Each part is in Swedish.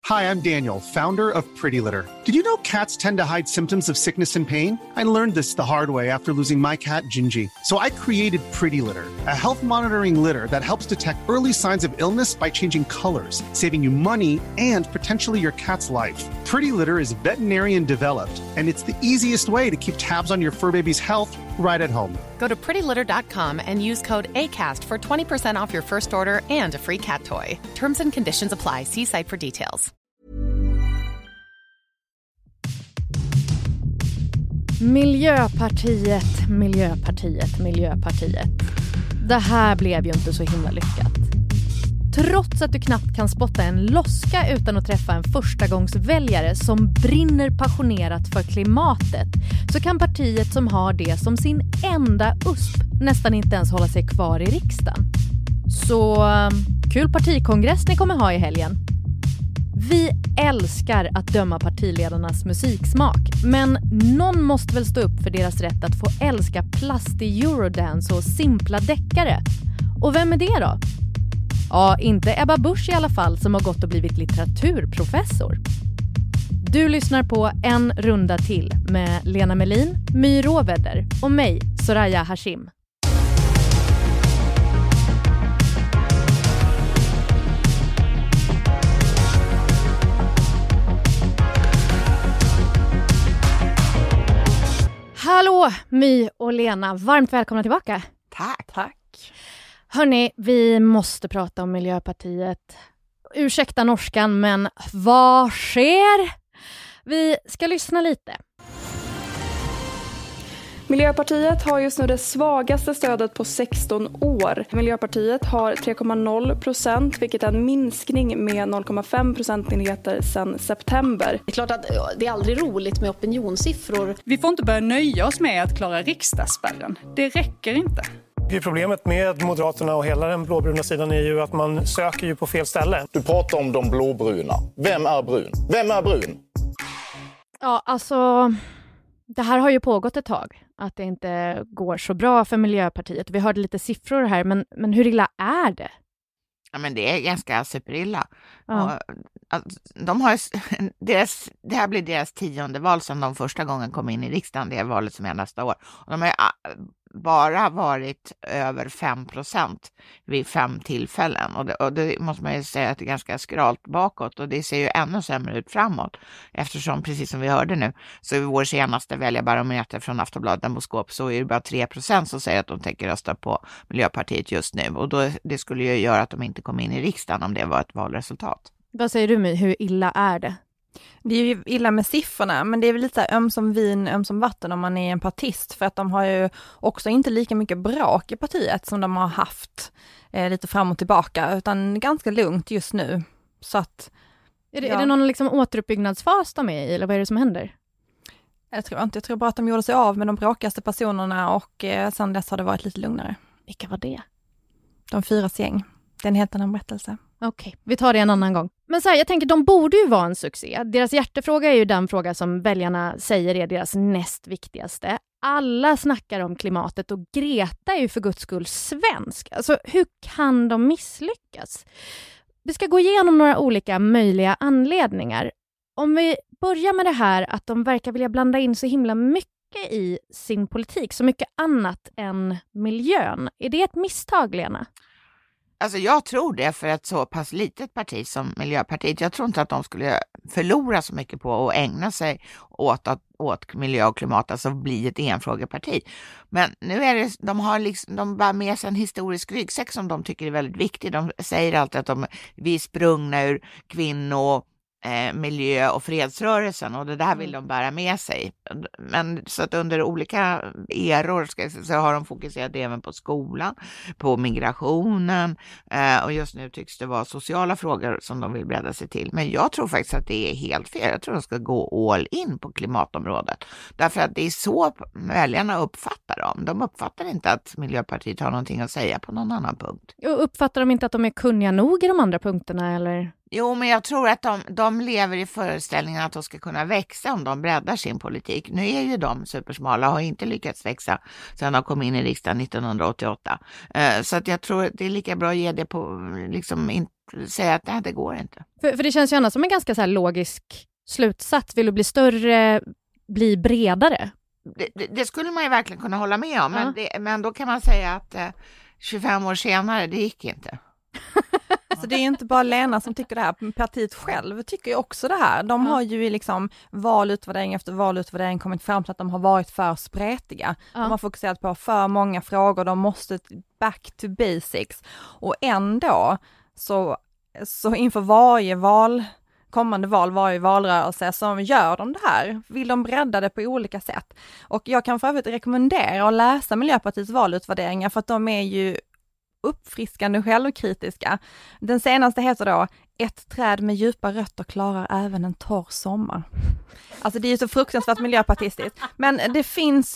Hi, I'm Daniel, founder of Pretty Litter. Did you know cats tend to hide symptoms of sickness and pain? I learned this the hard way after losing my cat, Gingy. So I created Pretty Litter, a health monitoring litter that helps detect early signs of illness by changing colors, saving you money and potentially your cat's life. Pretty Litter is veterinarian developed, and it's the easiest way to keep tabs on your fur baby's health right at home. Go to prettylitter.com and use code ACAST for 20% off your first order and a free cat toy. Terms and conditions apply. See site for details. Miljöpartiet. Det här blev ju inte så himla lyckat. Trots att du knappt kan spotta en loska utan att träffa en förstagångsväljare som brinner passionerat för klimatet, så kan partiet som har det som sin enda USP nästan inte ens hålla sig kvar i riksdagen. Så kul partikongress ni kommer ha i helgen. Vi älskar att döma partiledarnas musiksmak, men någon måste väl stå upp för deras rätt att få älska plastig eurodance och simpla deckare. Och vem är det då? Ja, inte Ebba Busch i alla fall, som har gått och blivit litteraturprofessor. Du lyssnar på En runda till med Lena Melin, My Råvedder och mig, Soraya Hashim. Hallå, My och Lena. Varmt välkomna tillbaka. Tack. Hörrni, vi måste prata om Miljöpartiet. Ursäkta norskan, men vad sker? Vi ska lyssna lite. Miljöpartiet har just nu det svagaste stödet på 16 år. Miljöpartiet har 3,0%, vilket är en minskning med 0,5 procentenheter sedan september. Det är klart att det är aldrig roligt med opinionssiffror. Vi får inte börja nöja oss med att klara riksdagsspärren. Det räcker inte. Problemet med Moderaterna och hela den blåbruna sidan är ju att man söker ju på fel ställe. Du pratar om de blåbruna. Vem är brun? Vem är brun? Ja, alltså, det här har ju pågått ett tag. Att det inte går så bra för Miljöpartiet. Vi hörde lite siffror här, men hur illa är det? Ja, men det är ganska superilla. Ja. Och, alltså, de har, det här blir deras 10:e val sedan de första gången kom in i riksdagen. Det är valet som är nästa år. Och de har bara varit över 5% vid 5 tillfällen. Och det måste man ju säga att det är ganska skralt bakåt. Och det ser ju ännu sämre ut framåt. Eftersom, precis som vi hörde nu, så i vår senaste väljarbarometer från Aftonbladet Demoskop så är det bara 3% som säger att de tänker rösta på Miljöpartiet just nu. Och det skulle ju göra att de inte kom in i riksdagen om det var ett valresultat. Vad säger du, My? Hur illa är det? Det är ju illa med siffrorna, men det är väl lite öm som vin, öm som vatten om man är en partist, för att de har ju också inte lika mycket brak i partiet som de har haft lite fram och tillbaka, utan ganska lugnt just nu. Så att, är det någon liksom återuppbyggnadsfas de är i, eller vad är det som händer? Jag tror bara att de gjorde sig av med de bråkigaste personerna och sedan dess har det varit lite lugnare. Vilka var det? De 4:s gäng. Det är en helt annan berättelse. Okej, vi tar det en annan gång. Men så här, jag tänker, de borde ju vara en succé. Deras hjärtefråga är ju den fråga som väljarna säger är deras näst viktigaste. Alla snackar om klimatet och Greta är ju för guds skull svensk. Alltså, hur kan de misslyckas? Vi ska gå igenom några olika möjliga anledningar. Om vi börjar med det här att de verkar vilja blanda in så himla mycket i sin politik, så mycket annat än miljön. Är det ett misstag, Lena? Alltså jag tror det, för ett så pass litet parti som Miljöpartiet. Jag tror inte att de skulle förlora så mycket på att ägna sig åt miljö och klimat, alltså bli ett enfrågeparti. Men nu är det, de bär med sig en historisk ryggsäck som de tycker är väldigt viktig. De säger alltid att vi är sprungna ur miljö- och fredsrörelsen, och det där vill de bära med sig. Men så att under olika eror så har de fokuserat även på skolan, på migrationen, och just nu tycks det vara sociala frågor som de vill bredda sig till. Men jag tror faktiskt att det är helt fel. Jag tror de ska gå all in på klimatområdet. Därför att det är så väljarna uppfattar dem. De uppfattar inte att Miljöpartiet har någonting att säga på någon annan punkt. Och uppfattar de inte att de är kunniga nog i de andra punkterna, eller? Jo, men jag tror att de lever i föreställningen att de ska kunna växa om de breddar sin politik. Nu är ju de supersmala och har inte lyckats växa sedan de kom in i riksdagen 1988. Så att jag tror att det är lika bra att ge det på, liksom, säga att det går inte. För det känns ju annars som en ganska så här logisk slutsats. Vill du bli större, bli bredare? Det skulle man ju verkligen kunna hålla med om. Men då kan man säga att 25 år senare, det gick inte. Alltså det är inte bara Lena som tycker det här. Partiet själv tycker ju också det här. De har ju i liksom valutvärdering efter valutvärdering kommit fram till att de har varit för spretiga. De har fokuserat på för många frågor. De måste back to basics. Och ändå så inför varje kommande varje valrörelse så gör de det här. Vill de bredda det på olika sätt. Och jag kan för övrigt rekommendera att läsa Miljöpartiets valutvärderingar för att de är ju uppfriskande och självkritiska. Den senaste heter då "Ett träd med djupa rötter klarar även en torr sommar". Alltså det är ju så fruktansvärt miljöpartistiskt. Men det finns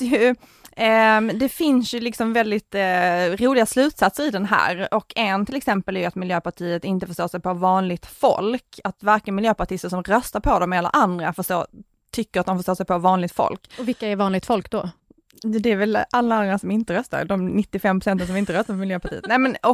ju liksom väldigt roliga slutsatser i den här. Och en till exempel är ju att Miljöpartiet inte förstår sig på vanligt folk. Att varken miljöpartister som röstar på dem eller andra tycker att de förstår sig på vanligt folk. Och vilka är vanligt folk då? Det är väl alla andra som inte röstar, de 95% som inte röstar på Miljöpartiet.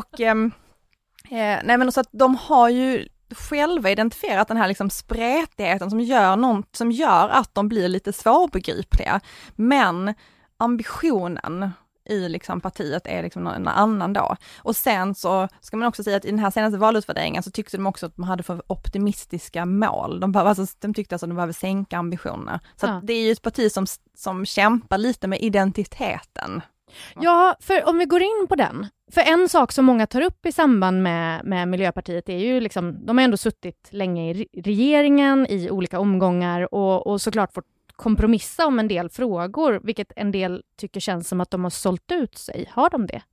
Men så att de har ju själva identifierat den här liksom spretigheten som gör att de blir lite svårbegripliga. Men ambitionen i liksom partiet är liksom en annan då. Och sen så ska man också säga att i den här senaste valutvärderingen så tyckte de också att de hade för optimistiska mål. De tyckte alltså att de behöver sänka ambitionerna. Så att det är ju ett parti som kämpar lite med identiteten. Ja, för om vi går in på den. För en sak som många tar upp i samband med Miljöpartiet är ju liksom, de har ändå suttit länge i regeringen i olika omgångar och såklart fått kompromissa om en del frågor, vilket en del tycker känns som att de har sålt ut sig. Har de det?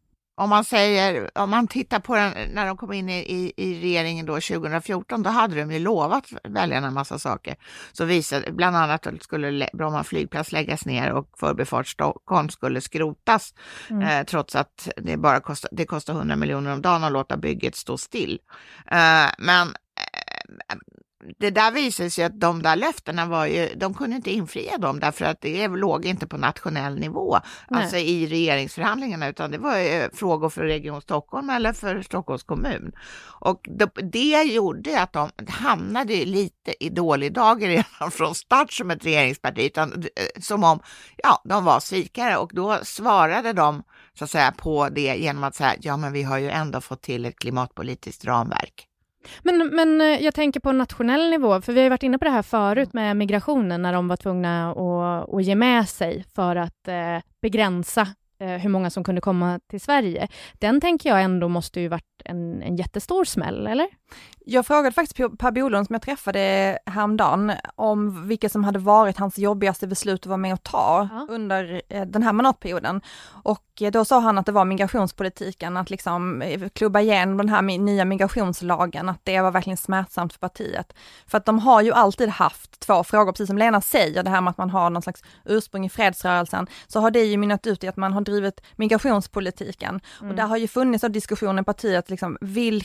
Om man tittar på när de kom in i regeringen då 2014, då hade de ju lovat väljarna en massa saker. Så visade bland annat att skulle Bromma flygplats läggas ner och Förbifart Stockholm skulle skrotas. Trots att det kostar 100 miljoner om dagen att låta bygget stå still. Men det där visade sig att de där löftena de kunde inte infria dem därför att det låg inte på nationell nivå, alltså i regeringsförhandlingarna, utan det var frågor för Region Stockholm eller för Stockholms kommun. Och det gjorde att de hamnade lite i dålig dagar redan från start som ett regeringsparti, utan som om de var svikare, och då svarade de så att säga på det genom att säga men vi har ju ändå fått till ett klimatpolitiskt ramverk. Men jag tänker på nationell nivå, för vi har ju varit inne på det här förut med migrationen när de var tvungna att ge med sig för att begränsa hur många som kunde komma till Sverige. Den tänker jag ändå måste ju varit en jättestor smäll, eller? Jag frågade faktiskt Per Bolund som jag träffade häromdagen om vilka som hade varit hans jobbigaste beslut att vara med och ta under den här mandatperioden. Och då sa han att det var migrationspolitiken, att liksom klubba igenom den här nya migrationslagen, att det var verkligen smärtsamt för partiet. För att de har ju alltid haft två frågor, precis som Lena säger, det här med att man har någon slags ursprung i fredsrörelsen, så har det ju mynnat ut i att man har drivit migrationspolitiken. Och där har ju funnits en diskussion i partiet, liksom,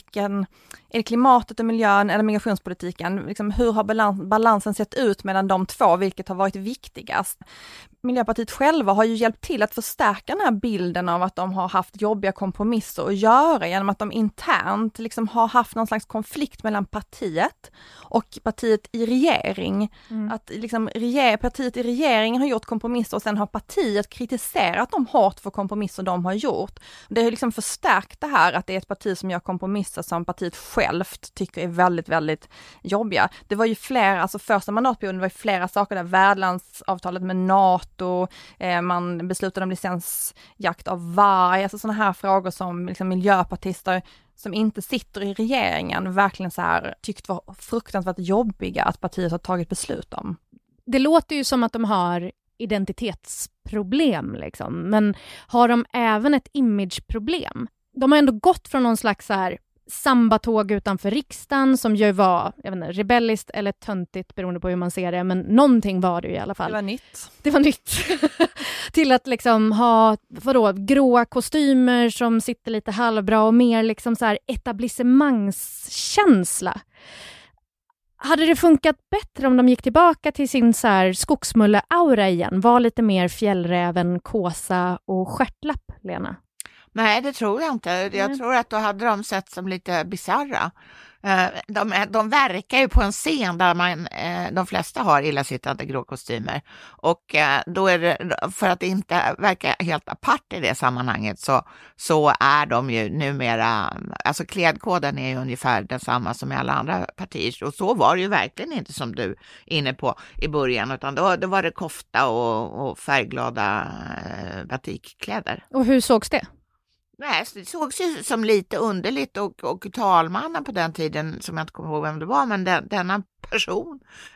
är det klimatet och miljön eller migrationspolitiken? Liksom, hur har balansen sett ut mellan de två, vilket har varit viktigast? Miljöpartiet själva har ju hjälpt till att förstärka den här bilden av att de har haft jobbiga kompromisser att göra genom att de internt liksom har haft någon slags konflikt mellan partiet och partiet i regering. Att liksom partiet i regeringen har gjort kompromisser och sen har partiet kritiserat dem hårt för kompromisser de har gjort. Det har liksom förstärkt det här att det är ett parti som gör kompromisser som partiet självt tycker är väldigt, väldigt jobbiga. Det var ju första mandatperioden var ju flera saker där, värdlandsavtalet med NATO, man beslutade om licensjakt av varg, alltså sådana här frågor som liksom miljöpartister som inte sitter i regeringen verkligen så här tyckt var fruktansvärt jobbiga att partiet har tagit beslut om. Det låter ju som att de har identitetsproblem liksom, men har de även ett imageproblem? De har ändå gått från någon slags så här sambatåg utanför riksdagen som ju var, jag vet inte, rebelliskt eller töntigt beroende på hur man ser det, men någonting var det i alla fall. Det var nytt. Till att liksom ha gråa kostymer som sitter lite halvbra och mer liksom så här etablissemangskänsla. Hade det funkat bättre om de gick tillbaka till sin så här skogsmulle-aura igen? Var lite mer fjällräven, kåsa och stjärtlapp, Lena? Nej, det tror jag inte. Jag tror att då hade de sett som lite bizarra. De verkar ju på en scen där de flesta har illasittande grå kostymer. Och då är det, för att det inte verkar helt apart i det sammanhanget, så är de ju numera, alltså klädkoden är ju ungefär densamma som i alla andra partier. Och så var det ju verkligen inte, som du är inne på i början, utan då var det kofta och färgglada batikkläder. Och hur sågs det? Nej, det sågs ju som lite underligt och talmannen på den tiden, som jag inte kommer ihåg vem det var, men denna person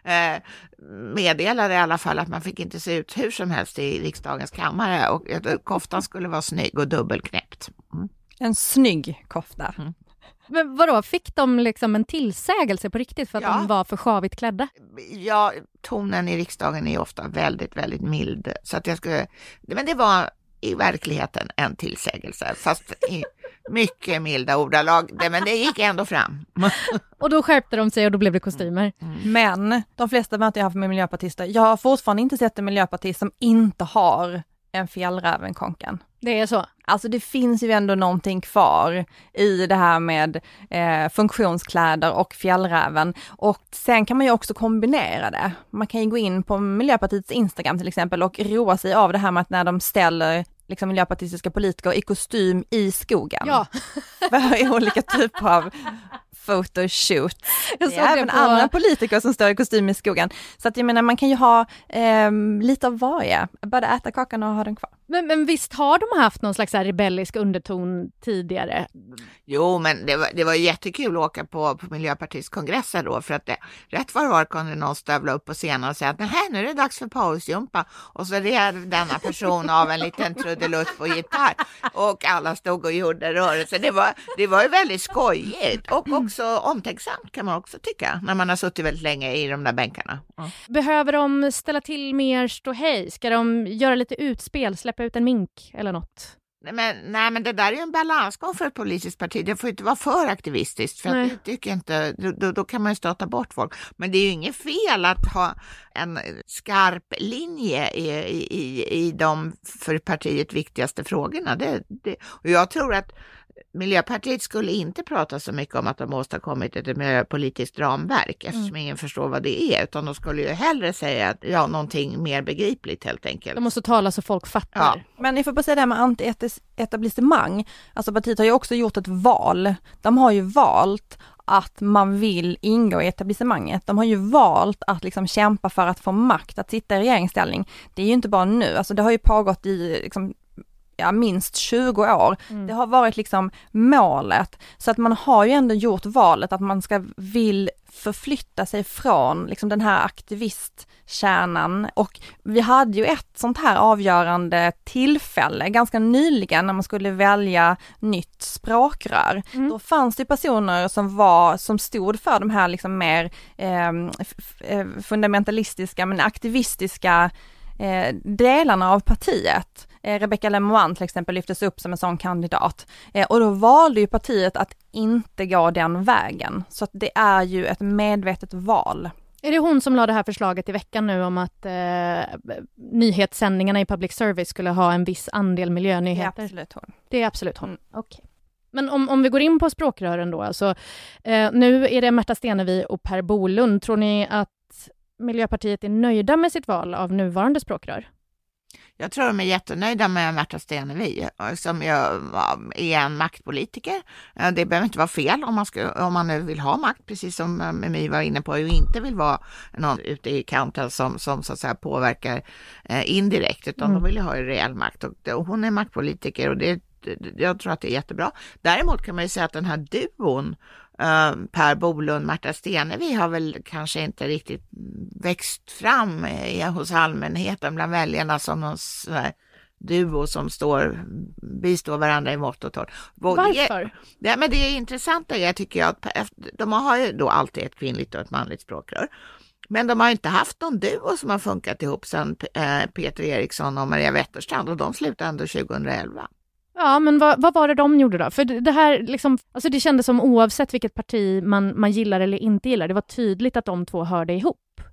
meddelade i alla fall att man fick inte se ut hur som helst i riksdagens kammare, och koftan skulle vara snygg och dubbelknäppt. En snygg kofta. Men vadå, fick de liksom en tillsägelse på riktigt för att de var för sjavigt klädda? Ja, tonen i riksdagen är ofta väldigt, väldigt mild. Så att men det var i verkligheten en tillsägelse, fast i mycket milda ordalag. Men det gick ändå fram. Och då skärpte de sig och då blev det kostymer. Men de flesta möten jag har haft med miljöpartister, jag har fortfarande inte sett en miljöpartist som inte har en fjällrävenkonken. Det är så? Alltså det finns ju ändå någonting kvar i det här med funktionskläder och fjällräven. Och sen kan man ju också kombinera det. Man kan ju gå in på Miljöpartiets Instagram till exempel och roa sig av det här med att när de ställer liksom miljöpartistiska politiker i kostym i skogen. Ja. För olika typer av photoshoot. Det är även andra politiker som står i kostym i skogen. Så att jag menar, man kan ju ha lite av varje. Bara äta kakan och ha den kvar. Men visst har de haft någon slags rebellisk underton tidigare? Jo, men det var jättekul att åka på Miljöpartiets kongresser då, för att rätt vad det var kunde någon stövla upp på scenen och säga att nu är det dags för pausjumpa, och så red denna person av en liten trudelutt på gitarr och alla stod och gjorde rörelser. Det var ju väldigt skojigt och också omtänksamt, kan man också tycka, när man har suttit väldigt länge i de där bänkarna. Behöver de ställa till mer ståhej? Ska de göra lite utspel, släppa ut en mink eller något? Nej, men det där är ju en balansgång för ett politiskt parti. Det får inte vara för aktivistiskt, för att jag tycker inte, då kan man ju stöta bort folk. Men det är ju inget fel att ha en skarp linje i de för partiet viktigaste frågorna. Och jag tror att Miljöpartiet skulle inte prata så mycket om att de åstadkommit ett miljöpolitiskt ramverk, eftersom ingen förstår vad det är, utan de skulle ju hellre säga att någonting mer begripligt helt enkelt. De måste tala så folk fattar. Ja. Men ni får bara säga det här med anti-etablissemang. Alltså partiet har ju också gjort ett val. De har ju valt att man vill ingå i etablissemanget. De har ju valt att liksom kämpa för att få makt, att sitta i regeringsställning. Det är ju inte bara nu. Alltså det har ju pågått i liksom minst 20 år. Det har varit liksom målet. Så att man har ju ändå gjort valet att man vill förflytta sig från liksom den här aktivistkärnan. Och vi hade ju ett sånt här avgörande tillfälle ganska nyligen när man skulle välja nytt språkrör. Då fanns det personer som stod för de här liksom mer fundamentalistiska men aktivistiska delarna av partiet. Rebecca Lemoine till exempel lyftes upp som en sån kandidat. Och då valde ju partiet att inte gå den vägen. Så att det är ju ett medvetet val. Är det hon som lade det här förslaget i veckan nu om att nyhetssändningarna i public service skulle ha en viss andel miljönyheter? Det är absolut hon. Det är absolut hon, okej. Men om vi går in på språkrören då, alltså, nu är det Märta Stenevi och Per Bolund. Tror ni att Miljöpartiet är nöjda med sitt val av nuvarande språkrör? Jag tror de är jättenöjda med Märta Stenevi, som är en maktpolitiker. Det behöver inte vara fel om man nu vill ha makt, precis som My var inne på, och inte vill vara någon ute i kanten som så att säga påverkar indirekt, utan de vill ha reell makt. Och hon är maktpolitiker, och jag tror att det är jättebra. Däremot kan man ju säga att den här duon Per Bolund, Märta Stenevi har väl kanske inte riktigt växt fram hos allmänheten bland väljarna som någon duo som bistår varandra i mått och torr. Varför? Men det är intressant, tycker jag, att de har ju då alltid ett kvinnligt och ett manligt språkrör. Men de har inte haft någon duo som har funkat ihop sedan Peter Eriksson och Maria Wetterstrand, och de slutade ändå 2011. Ja, men vad var det de gjorde då? För det här liksom, alltså det kändes som oavsett vilket parti man gillar eller inte gillar, det var tydligt att de två hörde ihop.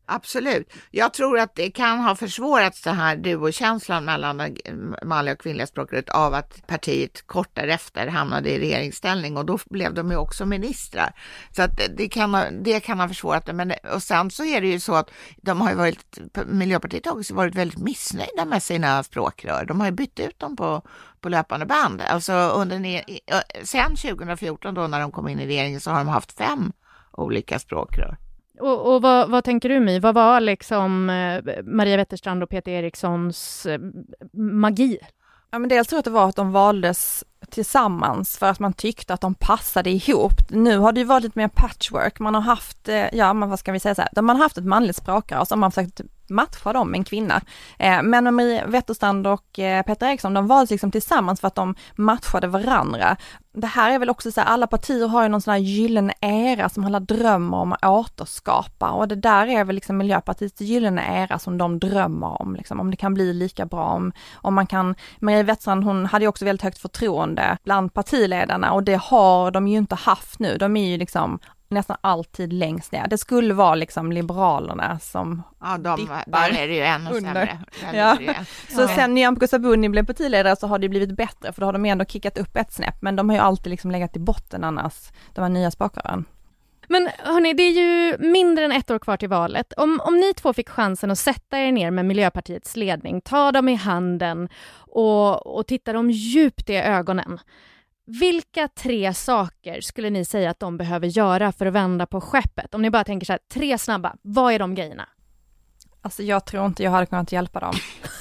Absolut. Jag tror att det kan ha försvårats det här duokänslan mellan det manliga och kvinnliga språkröret av att partiet kort därefter hamnade i regeringsställning och då blev de ju också ministrar. Så att det kan ha försvårat det. Men, och sen så är det ju så att Miljöpartiet har också varit väldigt missnöjda med sina språkrör. De har ju bytt ut dem på löpande band. Alltså sen 2014 då när de kom in i regeringen så har de haft 5 olika språkrör. Och vad tänker du, My? Vad var liksom Maria Wetterstrand och Peter Erikssons magi? Ja, men dels tror jag att det var att de valdes tillsammans för att man tyckte att de passade ihop. Nu har det ju varit lite mer patchwork. Man har haft, vad ska vi säga så här, man har haft ett manligt språkrör och så har man försökt matcha dem med en kvinna. Men Maria Wetterstrand och Peter Eriksson, de valdes liksom tillsammans för att de matchade varandra. Det här är väl också så här, alla partier har ju någon sån här gyllene era som alla drömmer om att återskapa, och det där är väl liksom Miljöpartiets gyllene era som de drömmer om, liksom, om det kan bli lika bra, om man kan. Maria Wetterstrand, hon hade ju också väldigt högt förtroende bland partiledarna och det har de ju inte haft nu. De är ju liksom nästan alltid längst ner. Det skulle vara liksom Liberalerna som där är det ju ännu sämre. Ja. Så sen Nyamko Sabuni blev partiledare så har det blivit bättre, för då har de ändå kickat upp ett snäpp, men de har ju alltid liksom legat i botten annars, de här nya språkrören. Men hörni, det är ju mindre än 1 år kvar till valet. Om ni två fick chansen att sätta er ner med Miljöpartiets ledning, ta dem i handen och titta dem djupt i ögonen. Vilka 3 saker skulle ni säga att de behöver göra för att vända på skeppet? Om ni bara tänker så här, 3 snabba, vad är de grejerna? Alltså jag tror inte jag hade kunnat hjälpa dem.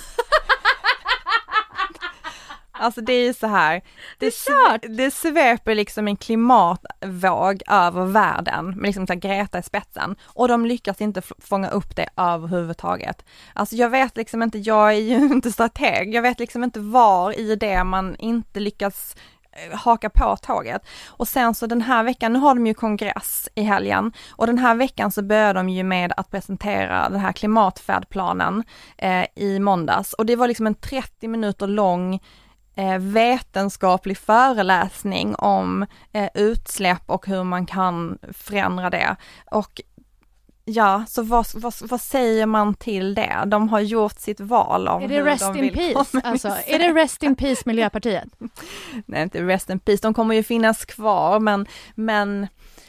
Alltså det är ju så här, det sveper liksom en klimatvåg över världen med liksom så här Greta i spetsen, och de lyckas inte fånga upp det överhuvudtaget. Alltså jag vet liksom inte, jag är ju inte strateg, jag vet liksom inte var i det man inte lyckas haka på tåget. Och sen så den här veckan, nu har de ju kongress i helgen, och den här veckan så börjar de ju med att presentera den här klimatfärdplanen i måndags, och det var liksom en 30 minuter lång vetenskaplig föreläsning om utsläpp och hur man kan förändra det. Och ja, så vad säger man till det? De har gjort sitt val av är det rest in peace? Alltså, är det rest in peace Miljöpartiet? Nej, inte rest in peace. De kommer ju finnas kvar, men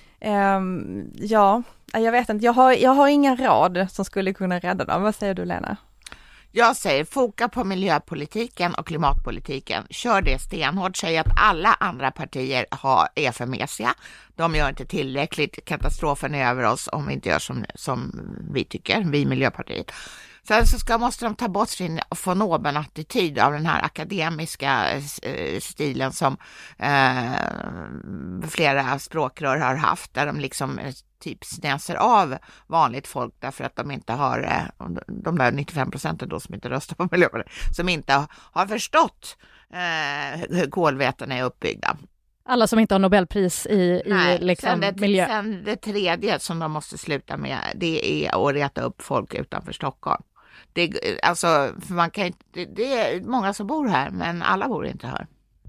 ja, jag vet inte. Jag har inga råd som skulle kunna rädda dem. Vad säger du, Lena? Jag säger foka på miljöpolitiken och klimatpolitiken. Kör det stenhårt. Säg att alla andra partier är för mesiga. De gör inte tillräckligt. Katastrofen är över oss om vi inte gör som vi tycker, vi Miljöpartiet. Sen så måste de ta bort sin von oben-attityd av den här akademiska stilen som flera språkrör har haft, där de liksom typ snäser av vanligt folk därför att de inte har, de där 95% då som inte röstar på Miljöpartiet, som inte har förstått hur kolvätena är uppbyggda. Alla som inte har Nobelpris i liksom miljö. Sen det tredje som de måste sluta med, det är att reta upp folk utanför Stockholm. För man kan inte, det är många som bor här, men alla bor inte här.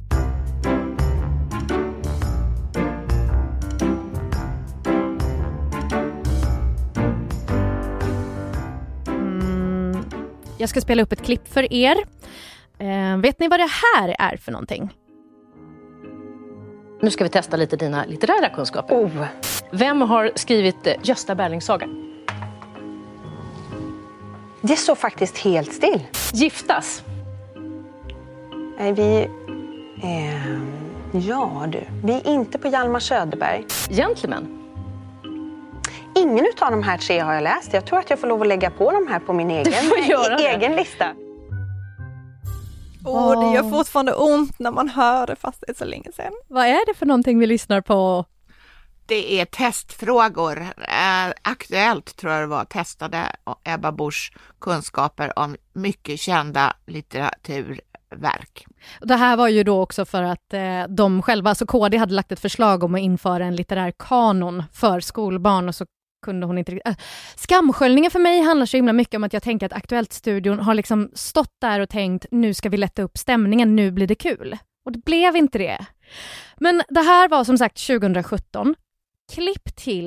Jag ska spela upp ett klipp för er. Vet ni vad det här är för någonting? Nu ska vi testa lite dina litterära kunskaper. Vem har skrivit Gösta Berlings saga? Det står faktiskt helt still. Giftas? Vi är inte på Hjalmar Söderberg. Gentleman? Ingen av de här 3 har jag läst. Jag tror att jag får lov att lägga på de här på min egen lista. Det gör fortfarande ont när man hör det, fast det är så länge sedan. Vad är det för någonting vi lyssnar på? Det är testfrågor. Aktuellt tror jag det var, testade Ebba Busch kunskaper om mycket kända litteraturverk. Det här var ju då också för att de själva, alltså KD hade lagt ett förslag om att införa en litterär kanon för skolbarn, och så kunde hon inte Skamsköljningen för mig handlar så himla mycket om att jag tänker att Aktuellt-studion har liksom stått där och tänkt, nu ska vi lätta upp stämningen, nu blir det kul. Och det blev inte det. Men det här var som sagt 2017. Klipp till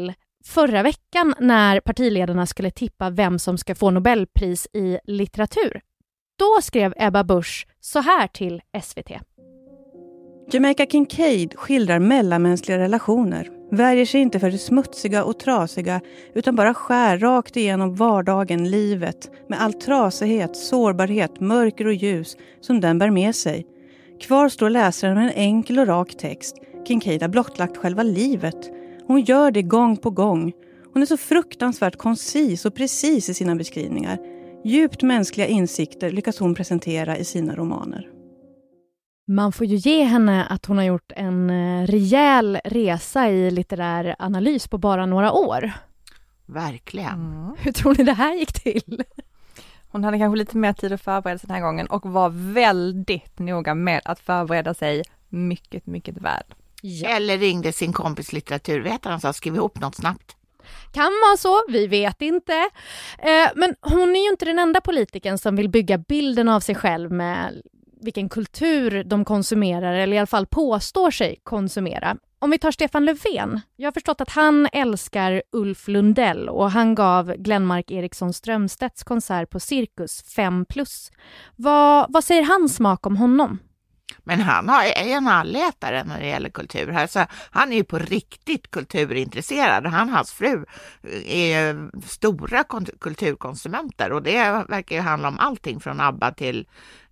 förra veckan när partiledarna skulle tippa vem som ska få Nobelpris i litteratur. Då skrev Ebba Busch så här till SVT. Jamaica Kincaid skildrar mellanmänskliga relationer. Värjer sig inte för det smutsiga och trasiga utan bara skär rakt igenom vardagen, livet med all trasighet, sårbarhet, mörker och ljus som den bär med sig. Kvar står läsaren med en enkel och rak text. Kincaid har blottlagt själva livet. Hon gör det gång på gång. Hon är så fruktansvärt koncis och precis i sina beskrivningar. Djupt mänskliga insikter lyckas hon presentera i sina romaner. Man får ju ge henne att hon har gjort en rejäl resa i litterär analys på bara några år. Verkligen. Hur tror ni det här gick till? Hon hade kanske lite mer tid att förbereda sig den här gången och var väldigt noga med att förbereda sig mycket, mycket väl. Ja. Eller ringde sin kompis litteraturvetare och sa skriv ihop något snabbt. Kan vara så, vi vet inte. Men hon är ju inte den enda politikern som vill bygga bilden av sig själv med vilken kultur de konsumerar eller i alla fall påstår sig konsumera. Om vi tar Stefan Löfven. Jag har förstått att han älskar Ulf Lundell och han gav Glenmark Eriksson Strömstedts konsert på Cirkus 5+. Vad säger hans smak om honom? Men han är en allätare när det gäller kultur. Alltså, han är ju på riktigt kulturintresserad. Han och hans fru är stora kulturkonsumenter. Och det verkar ju handla om allting från ABBA till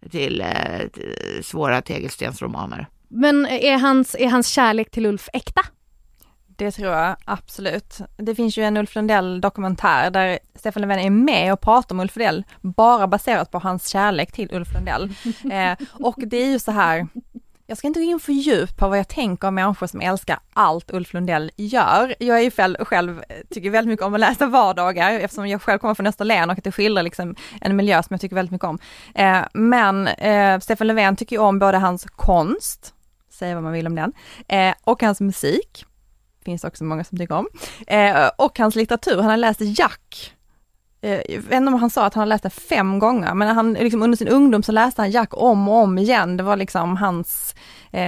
svåra tegelstensromaner. Men är hans kärlek till Ulf äkta? Det tror jag, absolut. Det finns ju en Ulf Lundell-dokumentär där Stefan Löfven är med och pratar om Ulf Lundell bara baserat på hans kärlek till Ulf Lundell. Och det är ju så här, jag ska inte gå in för djupt på vad jag tänker om människor som älskar allt Ulf Lundell gör. Jag är ju själv tycker väldigt mycket om att läsa vardagar eftersom jag själv kommer från Österlen och att det skildrar liksom en miljö som jag tycker väldigt mycket om. Men Stefan Löfven tycker ju om både hans konst, säger vad man vill om den, och hans musik. Finns också många som tycker om. Och hans litteratur. Han har läst Jack. Jag vet inte om han sa att han har läst det 5 gånger. Men han, liksom, under sin ungdom så läste han Jack om och om igen. Det var liksom hans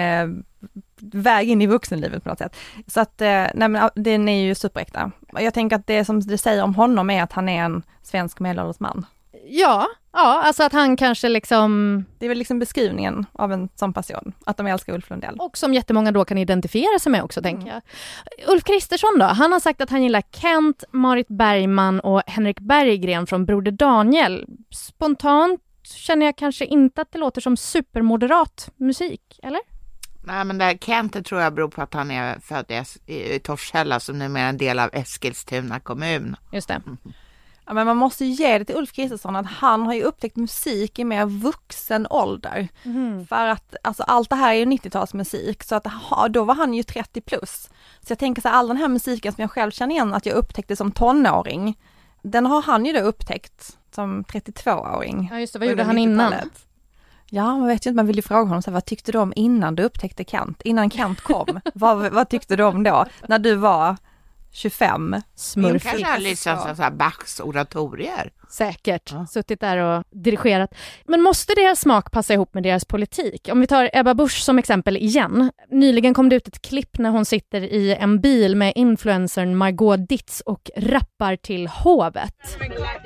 väg in i vuxenlivet på något sätt. Så att nej, men den är ju superäkta. Jag tänker att det som det säger om honom är att han är en svensk medelålders man. Ja, alltså att han kanske liksom... Det är väl liksom beskrivningen av en sån person, att de älskar Ulf Lundell. Och som jättemånga då kan identifiera sig med också, tänker jag. Ulf Kristersson då, han har sagt att han gillar Kent, Marit Bergman och Henrik Berggren från Broder Daniel. Spontant känner jag kanske inte att det låter som supermoderat musik, eller? Nej, men där Kent tror jag beror på att han är född i Torshälla som numera är en del av Eskilstuna kommun. Just det. Ja, men man måste ju ge det till Ulf Kristersson att han har ju upptäckt musik i mer vuxen ålder. För att alltså, allt det här är ju 90-talsmusik så att då var han ju 30 plus. Så jag tänker så här, all den här musiken som jag själv känner igen att jag upptäckte som tonåring, den har han ju då upptäckt som 32-åring. Ja just det, vad gjorde han innan? Ja, man vet ju inte, man vill ju fråga honom så här, vad tyckte du om innan du upptäckte Kent? Innan Kent kom, vad tyckte du om då? När du var 25. Smurf. Kanske har lyssnat så här Bachs oratorier. Säkert. Ja. Suttit där och dirigerat. Men måste deras smak passa ihop med deras politik? Om vi tar Ebba Busch som exempel igen. Nyligen kom det ut ett klipp när hon sitter i en bil med influencern Margot Dietz och rappar till hovet.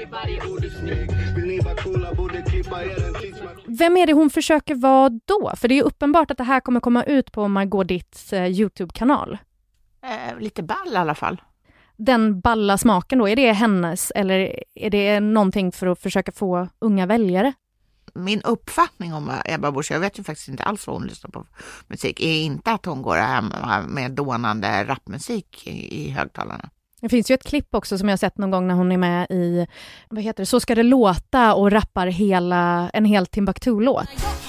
Vem är det hon försöker vara då? För det är ju uppenbart att det här kommer komma ut på Margot Dietz YouTube-kanal. Lite ball i alla fall. Den balla smaken då, är det hennes eller är det någonting för att försöka få unga väljare? Min uppfattning om Ebba Busch, jag vet ju faktiskt inte alls vad hon lyssnar på musik, är inte att hon går hem med dånande rapmusik i högtalarna. Det finns ju ett klipp också som jag har sett någon gång när hon är med i, vad heter det, Så ska det låta och rappar en hel Timbuktu-låt.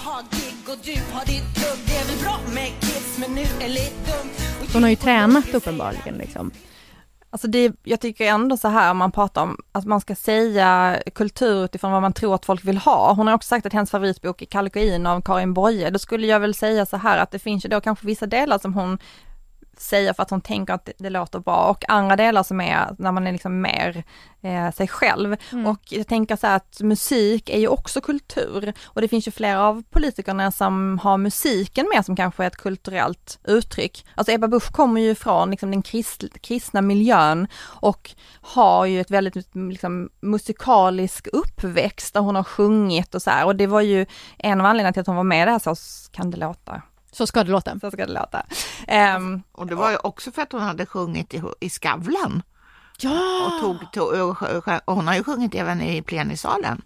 Hon har ju tränat uppenbarligen liksom. Alltså jag tycker ändå så här om man pratar om att man ska säga kultur utifrån vad man tror att folk vill ha. Hon har också sagt att hennes favoritbok är Kalkoin av Karin Boye. Då skulle jag väl säga så här att det finns ju då kanske vissa delar som hon säger för att hon tänker att det låter bra, och andra delar som är när man är liksom mer sig själv. Och jag tänker så här att musik är ju också kultur, och det finns ju flera av politikerna som har musiken med som kanske är ett kulturellt uttryck. Alltså Ebba Busch kommer ju från liksom den kristna miljön och har ju ett väldigt liksom musikalisk uppväxt där hon har sjungit och så här, och det var ju en av anledningarna till att hon var med där. Så kan det låta. Så ska det låta. Så ska det låta. Och det var ju också för att hon hade sjungit i Skavlan. Ja! Och hon har ju sjungit även i plenisalen.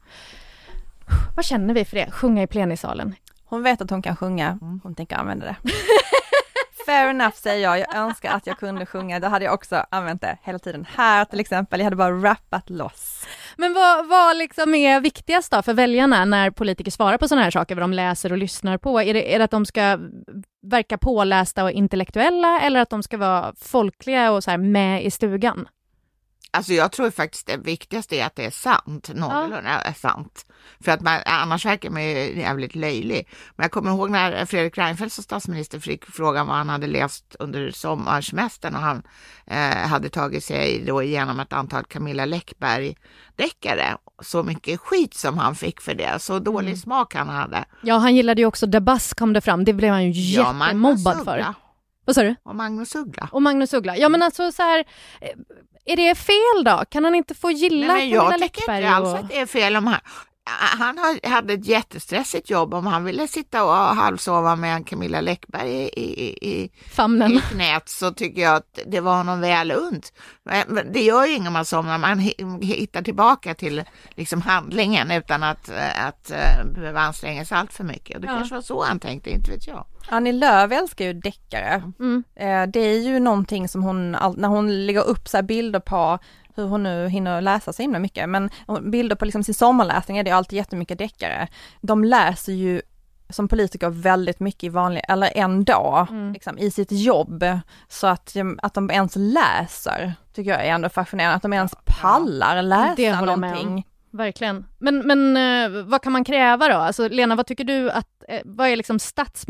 Vad känner vi för det? Sjunga i plenisalen? Hon vet att hon kan sjunga. Hon tänker använda det. Fair enough, säger jag. Jag önskar att jag kunde sjunga. Då hade jag också använt det hela tiden. Här till exempel. Jag hade bara rappat loss. Men vad liksom är viktigast då för väljarna när politiker svarar på sådana här saker? Vad de läser och lyssnar på? Är det att de ska verka pålästa och intellektuella, eller att de ska vara folkliga och så här med i stugan? Alltså jag tror faktiskt det viktigaste är att det är sant, någorlunda är sant. För att annars verkar man ju jävligt löjlig. Men jag kommer ihåg när Fredrik Reinfeldt som statsminister fick frågan vad han hade läst under sommarsemestern, och han hade tagit sig då igenom ett antal Camilla Läckberg-deckare. Så mycket skit som han fick för det, så dålig smak han hade. Ja, han gillade ju också Debass, kom det fram. Det blev han ju jättemobbad för. Vad sa du? Och Magnus Uggla. Ja, men alltså så här, är det fel då? Kan han inte få gilla Camilla Läckberg? Jag tycker inte alls att det är fel om han hade ett jättestressigt jobb. Om han ville sitta och halvsova med en Camilla Läckberg i knät, så tycker jag att det var honom väl unt. Men det gör ju ingen man somnar. Man hittar tillbaka till liksom handlingen utan att behöva anstränga sig allt för mycket. Och det kanske var så han tänkte, inte vet jag. Annie Lööf älskar ju deckare. Det är ju någonting som hon, när hon lägger upp så här bilder på hur hon nu hinner läsa så himla mycket, men bilder på liksom sin sommarläsning är det alltid jättemycket deckare. De läser ju som politiker väldigt mycket i vanlig, eller ändå liksom, i sitt jobb, så att de ens läser tycker jag är ändå fascinerande, att de ens pallar läsa någonting. Verkligen. Men vad kan man kräva då? Alltså Lena, vad tycker du att vad är liksom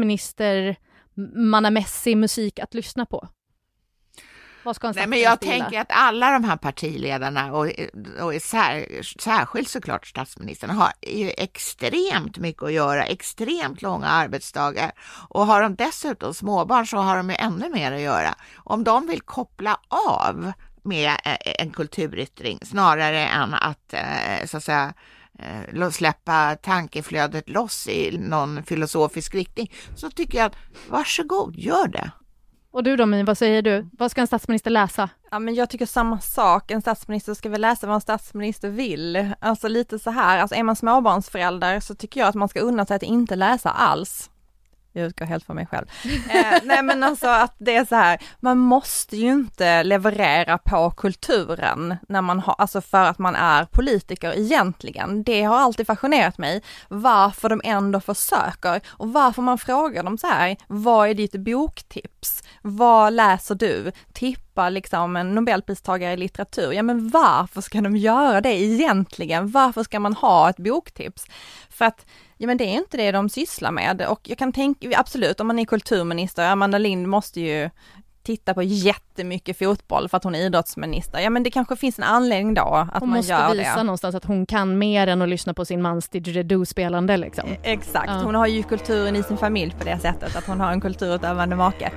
statsministermannamässig musik att lyssna på? Nej, men jag tänker att alla de här partiledarna och särskilt såklart statsministern har ju extremt mycket att göra, extremt långa arbetsdagar, och har de dessutom småbarn så har de ju ännu mer att göra. Om de vill koppla av med en kulturyttring snarare än att så att säga släppa tankeflödet loss i någon filosofisk riktning, så tycker jag att varsågod, gör det. Och du då, vad säger du? Vad ska en statsminister läsa? Ja, men jag tycker samma sak. En statsminister ska väl läsa vad en statsminister vill. Alltså lite så här, alltså är man småbarnsförälder så tycker jag att man ska unna sig att inte läsa alls. Jag utgår helt från mig själv. Nej, men alltså att det är så här, man måste ju inte leverera på kulturen när man har, alltså för att man är politiker egentligen. Det har alltid fascinerat mig, varför de ändå försöker och varför man frågar dem så här, vad är ditt boktips? Vad läser du? Tippa liksom en Nobelpristagare i litteratur. Ja, men varför ska de göra det egentligen? Varför ska man ha ett boktips? För att ja, men det är inte det de sysslar med, och jag kan tänka, absolut, om man är kulturminister, Amanda Lind måste ju titta på jättemycket fotboll för att hon är idrottsminister. Ja, men det kanske finns en anledning då att hon man gör det. Hon måste visa någonstans att hon kan mer än att lyssna på sin mans didgeridoo-spelande liksom. Exakt, hon har ju kulturen i sin familj på det sättet, att hon har en kulturutövande make.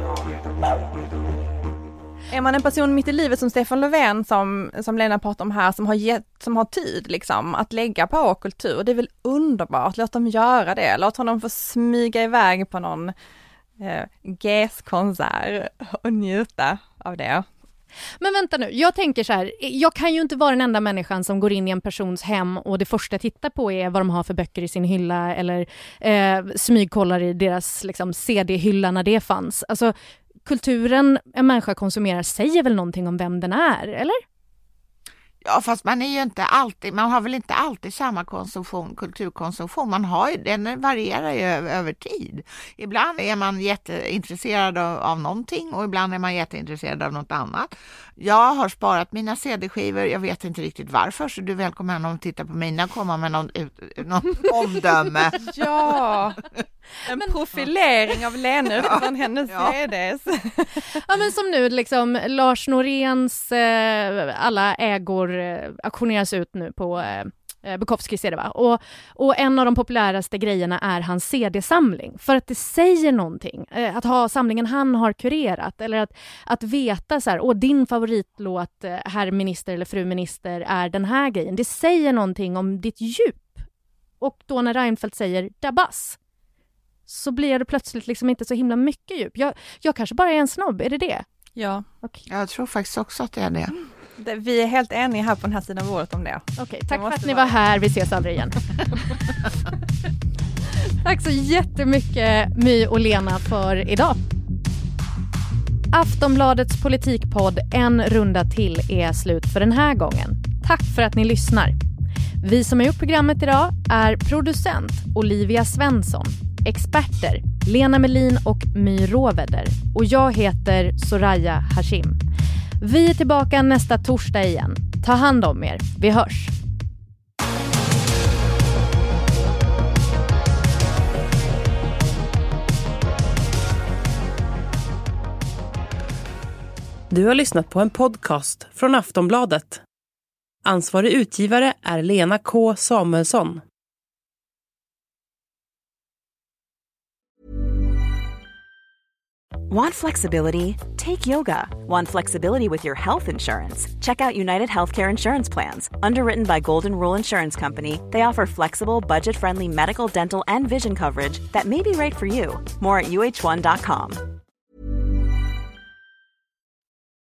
Är man en person mitt i livet som Stefan Löfven, som Lena pratar om här, som har tid liksom att lägga på kultur, det är väl underbart. Låt dem göra det. Låt honom få smyga iväg på någon GES-konsert och njuta av det. Men vänta nu, jag tänker så här, jag kan ju inte vara den enda människan som går in i en persons hem och det första jag tittar på är vad de har för böcker i sin hylla, eller smygkollar i deras liksom, CD-hylla när det fanns. Alltså kulturen en människa konsumerar säger väl någonting om vem den är, eller? Ja, fast man är ju inte alltid, man har väl inte alltid samma kulturkonsumtion. Man har ju, den varierar ju över tid. Ibland är man jätteintresserad av någonting och ibland är man jätteintresserad av något annat. Jag har sparat mina CD-skivor, jag vet inte riktigt varför, så du är välkommen att titta på mina och komma med någon omdöme. Ja, en profilering av Lena utifrån hennes CDs. Ja, men som nu liksom Lars Noréns alla ägor auktioneras ut nu på Bukowskis är det, va? Och en av de populäraste grejerna är hans CD-samling. För att det säger någonting. Att ha samlingen han har kurerat. Eller att veta så här, din favoritlåt, herr minister eller fru minister, är den här grejen. Det säger någonting om ditt djup. Och då när Reinfeldt säger Dabas, så blir det plötsligt liksom inte så himla mycket djup. Jag kanske bara är en snobb, är det det? Ja. Okay. Jag tror faktiskt också att det är det. Vi är helt eniga här på den här sidan av året om det. Okej, tack för att ni var här. Vi ses aldrig igen. Tack så jättemycket My och Lena för idag. Aftonbladets politikpodd En runda till är slut för den här gången. Tack för att ni lyssnar. Vi som har gjort programmet idag är producent Olivia Svensson, experter Lena Melin och My Råveder, och jag heter Soraya Hashim. Vi är tillbaka nästa torsdag igen. Ta hand om er. Vi hörs. Du har lyssnat på en podcast från Aftonbladet. Ansvarig utgivare är Lena K. Samuelsson. Want flexibility? Take yoga. Want flexibility with your health insurance? Check out United Healthcare Insurance Plans. Underwritten by Golden Rule Insurance Company, they offer flexible, budget-friendly medical, dental, and vision coverage that may be right for you. More at uh1.com.